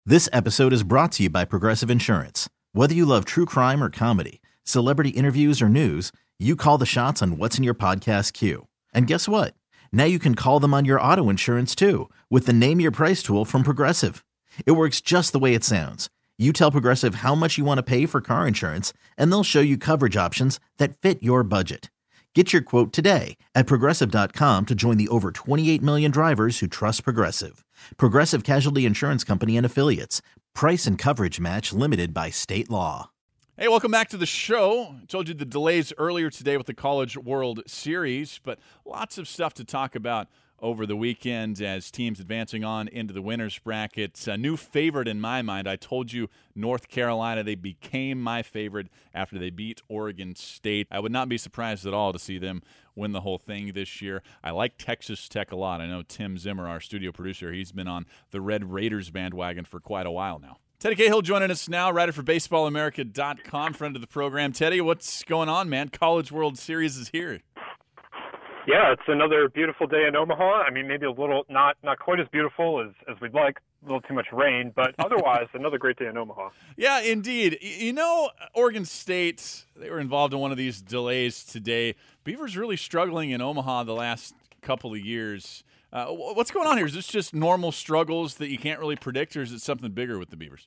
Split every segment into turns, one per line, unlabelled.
This episode is brought to you by Progressive Insurance. Whether you love true crime or comedy, celebrity interviews or news, you call the shots on what's in your podcast queue. And guess what? Now you can call them on your auto insurance too with the Name Your Price tool from Progressive. It works just the way it sounds. You tell Progressive how much you want to pay for car insurance, and they'll show you coverage options that fit your budget. Get your quote today at Progressive.com to join the over 28 million drivers who trust Progressive. Progressive Casualty Insurance Company and Affiliates. Price and coverage match limited by state law.
Hey, welcome back to the show. I told you the delays earlier today with the College World Series, but lots of stuff to talk about over the weekend as teams advancing on into the winners bracket. A new favorite in my mind. I told you North Carolina, they became my favorite after they beat Oregon State. I would not be surprised at all to see them win the whole thing this year. I like Texas Tech a lot. I know Tim Zimmer, our studio producer, he's been on the Red Raiders bandwagon for quite a while now. Teddy Cahill joining us now, writer for BaseballAmerica.com, friend of the program. Teddy, what's going on, man? College World Series is here.
Yeah, it's another beautiful day in Omaha. I mean, maybe a little not quite as beautiful as we'd like, a little too much rain, but otherwise another great day in Omaha.
Yeah, indeed. You know, Oregon State, they were involved in one of these delays today. Beavers really struggling in Omaha the last couple of years. What's going on here? Is this just normal struggles that you can't really predict, or is it something bigger with the Beavers?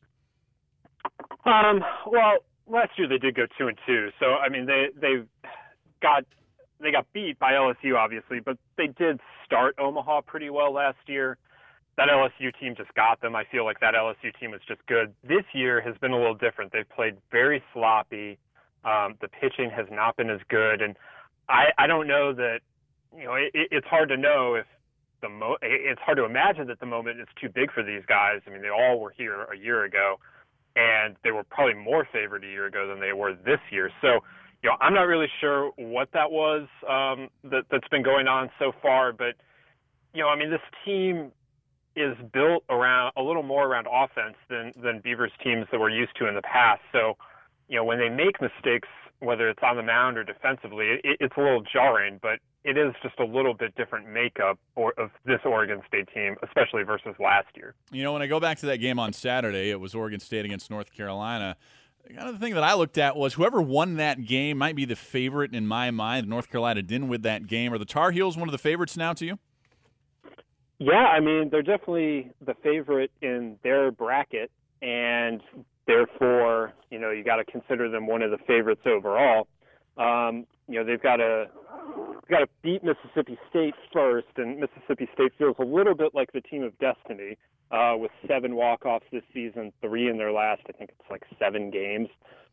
Well, last year they did go 2-2, so I mean they got beat by LSU, obviously, but they did start Omaha pretty well last year. That LSU team just got them. I feel like that LSU team was just good. This year has been a little different. They've played very sloppy. The pitching has not been as good, and I don't know that, you know, it's hard to know if it's hard to imagine that the moment is too big for these guys. I mean, they all were here a year ago, and they were probably more favored a year ago than they were this year. So, you know, I'm not really sure what that was that's been going on so far, but, you know, I mean, this team is built around a little more around offense than Beavers teams that we're used to in the past. So, you know, when they make mistakes, whether it's on the mound or defensively, it's a little jarring, but it is just a little bit different makeup of this Oregon State team, especially versus last year. You
know, when I go back to that game on Saturday, it was Oregon State against North Carolina. Kind of the thing that I looked at was whoever won that game might be the favorite in my mind. North Carolina didn't win that game. Are the Tar Heels one of the favorites now to you?
Yeah, I mean, they're definitely the favorite in their bracket, and therefore, you know, you got to consider them one of the favorites overall. You know, they've got to beat Mississippi State first, and Mississippi State feels a little bit like the team of destiny. With 7 walk-offs this season, 3 in their last, I think it's like 7 games.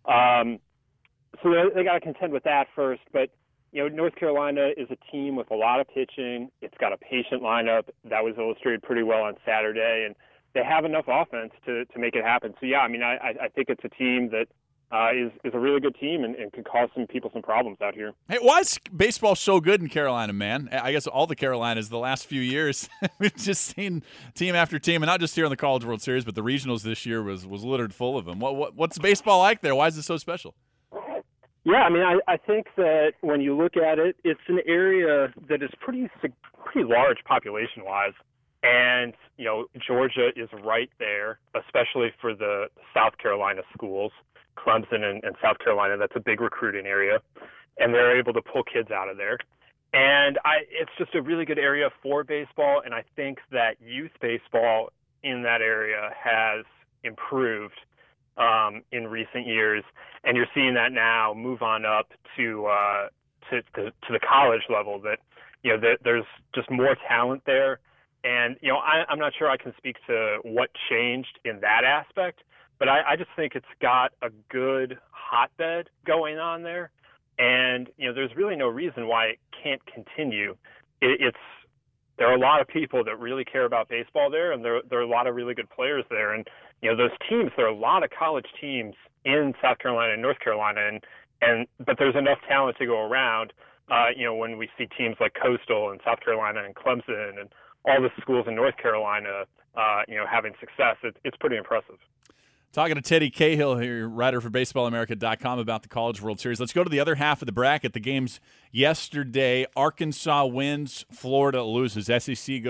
So they got to contend with that first. But, you know, North Carolina is a team with a lot of pitching. It's got a patient lineup. That was illustrated pretty well on Saturday. And they have enough offense to make it happen. So, yeah, I mean, I think it's a team that is a really good team and can cause some people some problems out here.
Hey, why is baseball so good in Carolina, man? I guess all the Carolinas the last few years, we've just seen team after team, and not just here in the College World Series, but the regionals this year was littered full of them. What's baseball like there? Why is it so special?
Yeah, I mean, I think that when you look at it, it's an area that is pretty large population-wise. And, you know, Georgia is right there, especially for the South Carolina schools. Clemson and South Carolina, that's a big recruiting area, and they're able to pull kids out of there. And it's just a really good area for baseball, and I think that youth baseball in that area has improved in recent years, and you're seeing that now move on up to the college level. That, you know, there's just more talent there, and, you know, I'm not sure I can speak to what changed in that aspect. But I just think it's got a good hotbed going on there. And, you know, there's really no reason why it can't continue. There are a lot of people that really care about baseball there, and there are a lot of really good players there. And, you know, those teams, there are a lot of college teams in South Carolina and North Carolina, but there's enough talent to go around. You know, when we see teams like Coastal and South Carolina and Clemson and all the schools in North Carolina, you know, having success, it's pretty impressive.
Talking to Teddy Cahill here, writer for BaseballAmerica.com, about the College World Series. Let's go to the other half of the bracket. The games yesterday, Arkansas wins, Florida loses. SEC goes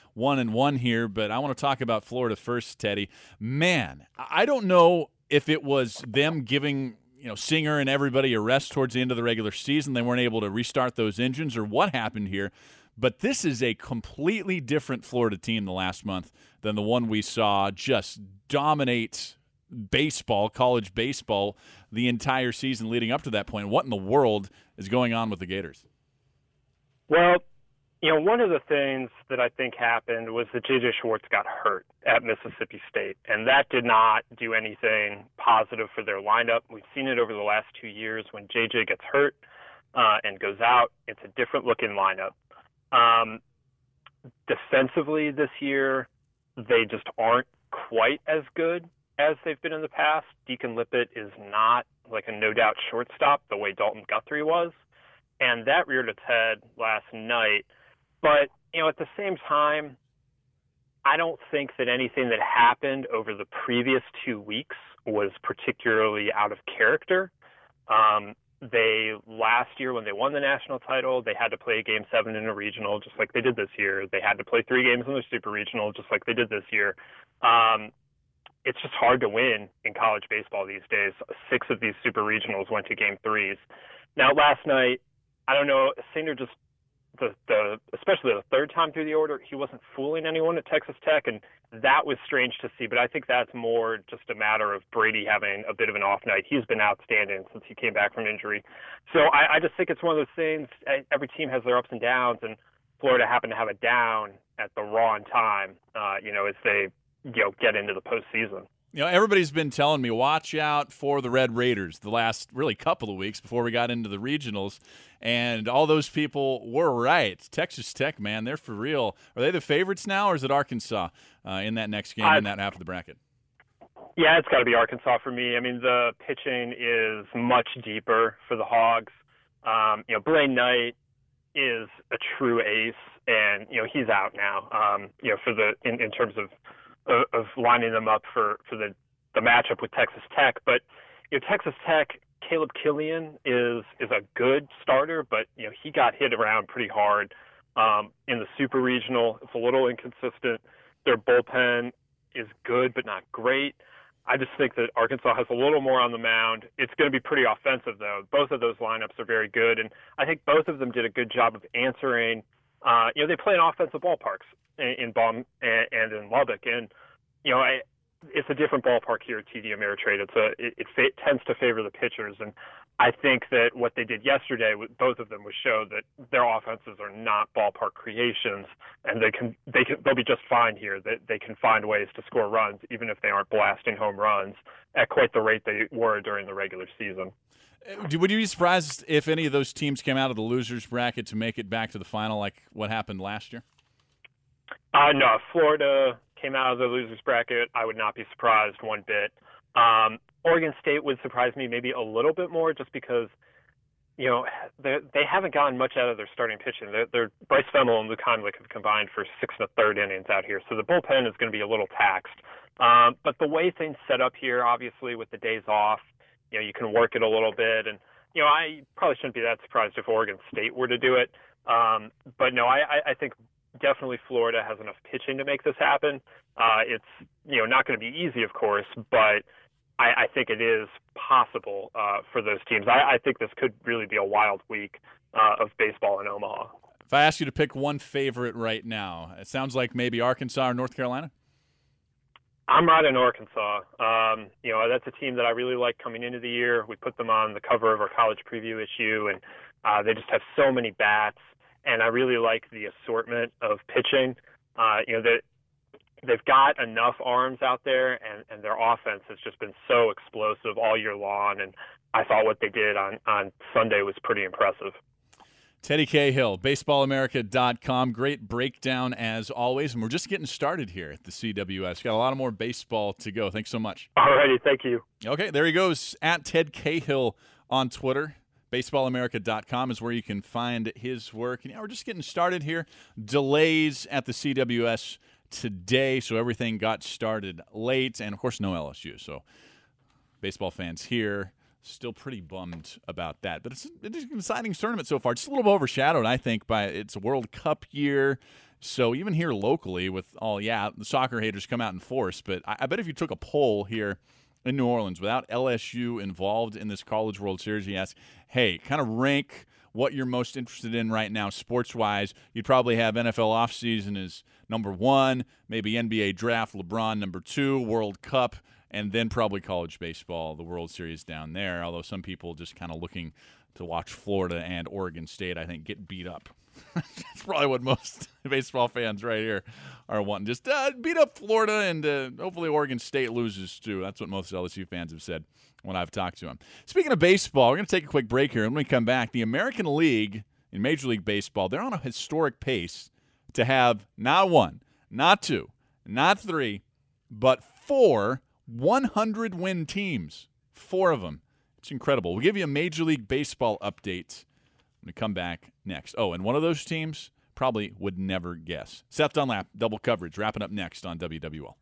1-1 here, but I want to talk about Florida first, Teddy. Man, I don't know if it was them giving Singer and everybody a rest towards the end of the regular season. They weren't able to restart those engines or what happened here. But this is a completely different Florida team the last month than the one we saw just dominate baseball, college baseball, the entire season leading up to that point. What in the world is going on with the Gators?
Well, one of the things that I think happened was that J.J. Schwartz got hurt at Mississippi State, and that did not do anything positive for their lineup. We've seen it over the last 2 years. When J.J. gets hurt and goes out, it's a different-looking lineup. Defensively this year, they just aren't quite as good as they've been in the past. Deacon Lippett is not like a no-doubt shortstop the way Dalton Guthrie was, and that reared its head last night. But, at the same time, I don't think that anything that happened over the previous 2 weeks was particularly out of character. They last year, when they won the national title, they had to play Game 7 in a regional, just like they did this year. They had to play 3 games in the super regional, just like they did this year. It's just hard to win in college baseball these days. 6 of these super regionals went to Game 3s. Now, last night, I don't know, Singer just, especially the third time through the order, he wasn't fooling anyone at Texas Tech, and that was strange to see. But I think that's more just a matter of Brady having a bit of an off night. He's been outstanding since he came back from injury. So I just think it's one of those things. Every team has their ups and downs, and Florida happened to have a down at the wrong time, as they get into the postseason.
Everybody's been telling me, watch out for the Red Raiders the last really couple of weeks before we got into the regionals, and all those people were right. Texas Tech, man, they're for real. Are they the favorites now, or is it Arkansas in that next game, in that half of the bracket?
Yeah, it's got to be Arkansas for me. I mean, the pitching is much deeper for the Hogs. Blaine Knight is a true ace, and, he's out now, for in terms of lining them up for the matchup with Texas Tech. But Texas Tech, Caleb Killian is a good starter, but he got hit around pretty hard in the super regional. It's a little inconsistent. Their bullpen is good but not great. I just think that Arkansas has a little more on the mound. It's going to be pretty offensive, though. Both of those lineups are very good, and I think both of them did a good job of answering. They play in offensive ballparks in Baum and in Lubbock, and it's a different ballpark here at TD Ameritrade. It tends to favor the pitchers, and I think that what they did yesterday with both of them was show that their offenses are not ballpark creations, and they'll be just fine here. That they can find ways to score runs even if they aren't blasting home runs at quite the rate they were during the regular season.
Would you be surprised if any of those teams came out of the losers bracket to make it back to the final like what happened last year?
No, if Florida came out of the losers bracket, I would not be surprised one bit. Oregon State would surprise me maybe a little bit more just because, they haven't gotten much out of their starting pitching. They're Bryce Femmel and Luke Heimlich have combined for 6 1/3 innings out here, so the bullpen is going to be a little taxed. But the way things set up here, obviously, with the days off, you can work it a little bit. And, I probably shouldn't be that surprised if Oregon State were to do it. But no, I think definitely Florida has enough pitching to make this happen. It's, not going to be easy, of course, but I think it is possible for those teams. I think this could really be a wild week of baseball in Omaha.
If I ask you to pick one favorite right now, it sounds like maybe Arkansas or North Carolina?
I'm riding Arkansas. That's a team that I really like coming into the year. We put them on the cover of our college preview issue, and they just have so many bats. And I really like the assortment of pitching. They've got enough arms out there, and their offense has just been so explosive all year long. And I thought what they did on Sunday was pretty impressive.
Teddy Cahill, BaseballAmerica.com. Great breakdown as always. And we're just getting started here at the CWS. Got a lot of more baseball to go. Thanks so much.
All righty. Thank you.
Okay, there he goes. At Ted Cahill on Twitter. BaseballAmerica.com is where you can find his work. And we're just getting started here. Delays at the CWS today, so everything got started late. And, of course, no LSU. So baseball fans here still pretty bummed about that. But it's an exciting tournament so far. Just a little bit overshadowed, I think, by it's a World Cup year. So even here locally with the soccer haters come out in force, but I bet if you took a poll here in New Orleans without LSU involved in this College World Series, you ask, hey, kind of rank what you're most interested in right now sports-wise. You'd probably have NFL offseason as number 1, maybe NBA draft, LeBron number 2, World Cup, and then probably college baseball, the World Series down there, although some people just kind of looking to watch Florida and Oregon State, I think, get beat up. That's probably what most baseball fans right here are wanting. Just beat up Florida and hopefully Oregon State loses too. That's what most LSU fans have said when I've talked to them. Speaking of baseball, we're going to take a quick break here. And when we come back, the American League in Major League Baseball, they're on a historic pace to have not 1, not 2, not 3, but 4 100-win teams. 4 of them. It's incredible. We'll give you a Major League Baseball update when we come back next. Oh, and one of those teams probably would never guess. Seth Dunlap, double coverage, wrapping up next on WWL.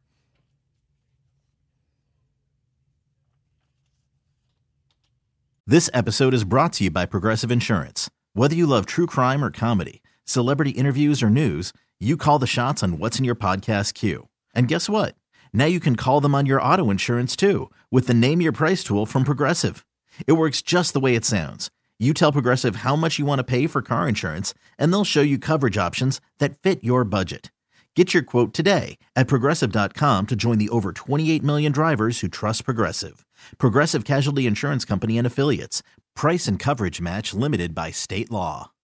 This episode is brought to you by Progressive Insurance. Whether you love true crime or comedy, celebrity interviews or news, you call the shots on what's in your podcast queue. And guess what? Now you can call them on your auto insurance too with the Name Your Price tool from Progressive. It works just the way it sounds. You tell Progressive how much you want to pay for car insurance, and they'll show you coverage options that fit your budget. Get your quote today at Progressive.com to join the over 28 million drivers who trust Progressive. Progressive Casualty Insurance Company and Affiliates. Price and coverage match limited by state law.